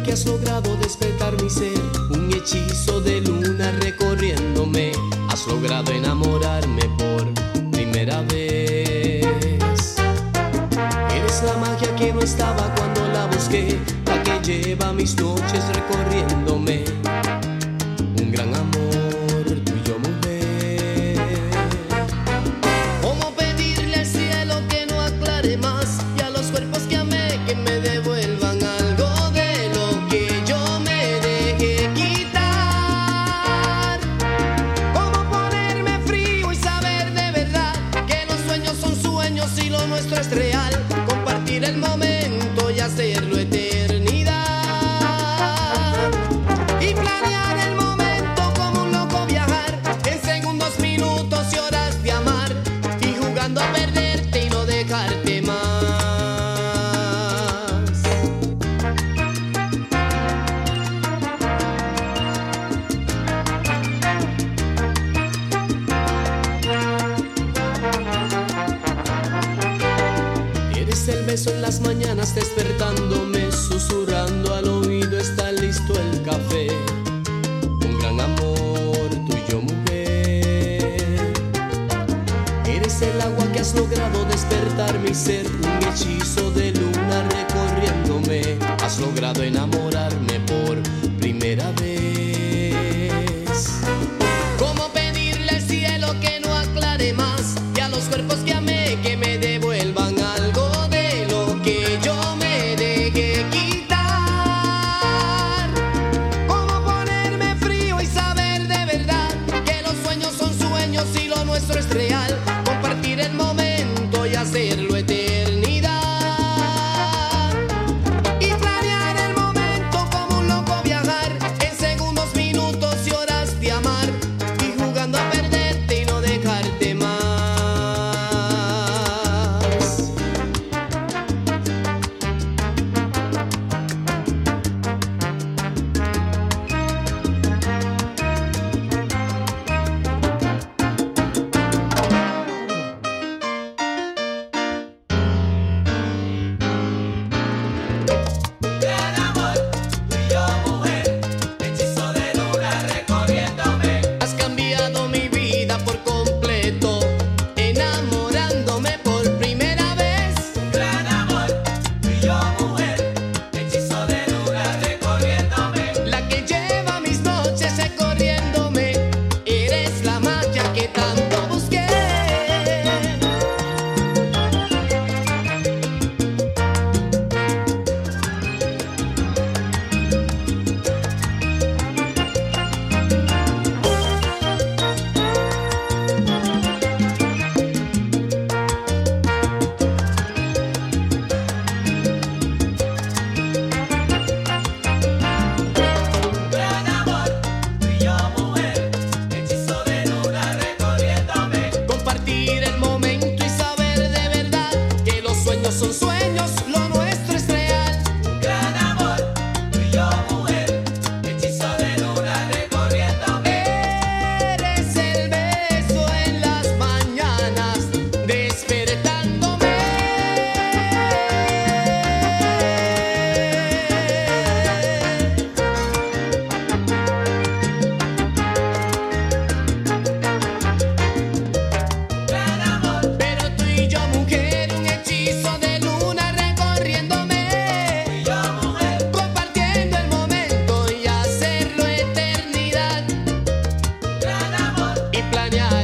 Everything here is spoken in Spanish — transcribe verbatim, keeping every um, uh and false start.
que has logrado despertar mi ser, un hechizo de luna recorriéndome. Has logrado enamorarme por primera vez. Eres la magia que no estaba cuando la busqué, la que lleva mis noches recorriéndome. Un gran amor, tú y yo, mujer. ¿Cómo pedirle al cielo que no aclare más y a los cuerpos que amé que me devuelvan algo de lo que yo me dejé quitar? ¿Cómo ponerme frío y saber de verdad que los sueños son sueños y lo nuestro es real? Compartir el momento y hacerlo eternidad. Y planear el momento como un loco, viajar en segundos, minutos y horas de amar, y jugando a perderte y no dejarte más. Eres el beso en las mañanas despertándome, susurrando al oído está listo el café. Un gran amor, tú y yo, mujer. Eres el agua que has logrado despertar mi ser, un hechizo de luna recorriéndome. Has logrado enamorarme por primera vez. ¿Cómo pedirle al cielo que no aclare más y a los cuerpos que amé que me devuelvan algo de lo que yo me dejé quitar? ¿Cómo ponerme frío y saber de verdad que los sueños son sueños y lo nuestro es real? Compartir el momento y hacerlo eternidad. Y planear el momento como un loco, viajar en segundos, minutos y horas de amar, y jugando a perderte y no dejarte más. Gran amor, tú y yo, mujer, hechizo de luna recorriéndome. Has cambiado mi vida por completo, enamorándome por primera vez. Gran amor, tú y yo, mujer, hechizo de luna recorriéndome. La que lleva mis noches recorriéndome. Eres la magia que tanto busqué. Gran amor, tú y yo, mujer, hechizo de luna recorriéndome. Compartir el momento y saber de verdad que los sueños son sueños, lo nuestro es real. Gran amor, tú y yo, mujer, hechizo de luna recorriéndome. Eres el beso en las mañanas despertándome. Gran amor, Pero tú y yo, mujer, un hechizo de luna recorriéndome. tú y yo, mujer, Compartiendo el momento y hacerlo eternidad. gran amor. Y planear